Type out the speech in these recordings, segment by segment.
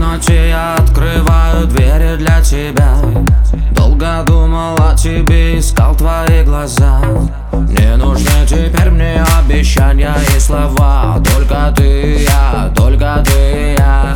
темноте я открываю двери для тебя. Долго думал о тебе, искал твои глаза. Не нужны теперь мне обещания и слова. Только ты и я, только ты и я.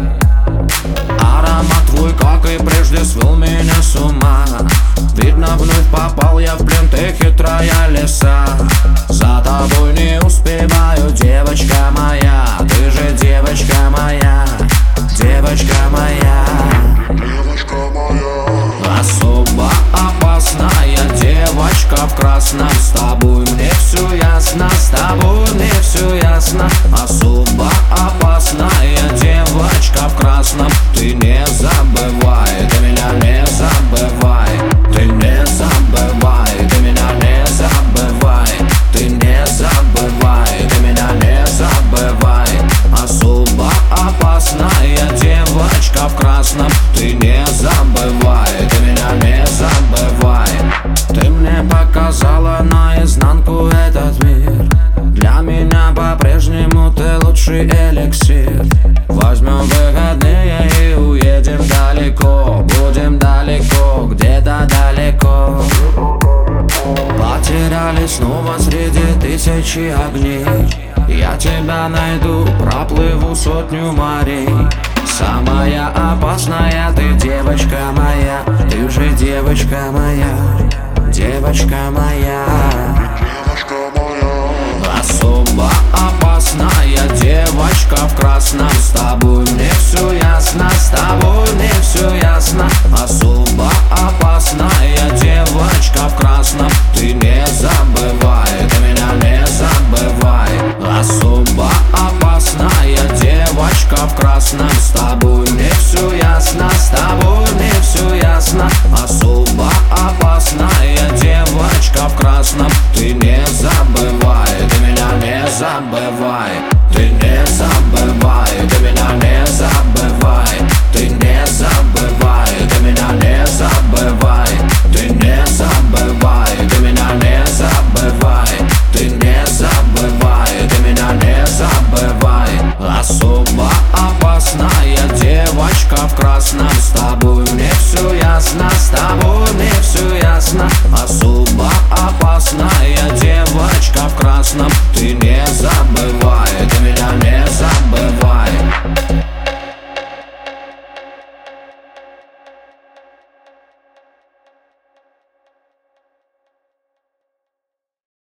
Аромат твой, как и прежде, свел меня с ума. Видно, вновь попал я в плен, ты хитрая лиса. За тобой не успеваю, девочка моя. Ты же девочка моя, девочка моя. Девочка моя, особо опасная девочка в красном. С тобой мне все ясно, с тобой мне все ясно. Особо опасная девочка в красном. Ты не забывай, ты меня не забывай. Ты не забывай, ты меня не забывай. Ты не забывай, ты меня не забывай. Особо опасная девочка в красном. Ты не забывай, ты меня не забывай. Ты мне показала наизнанку этот мир. Для меня по-прежнему ты лучший эликсир. Возьмем выходные и уедем далеко. Будем далеко, где-то далеко. Потерялись снова среди тысячи огней. Я тебя найду, проплыву сотню морей. Самая опасная ты, девочка моя. Ты же девочка моя, девочка моя. девочка моя, Особо опасная девочка в красном.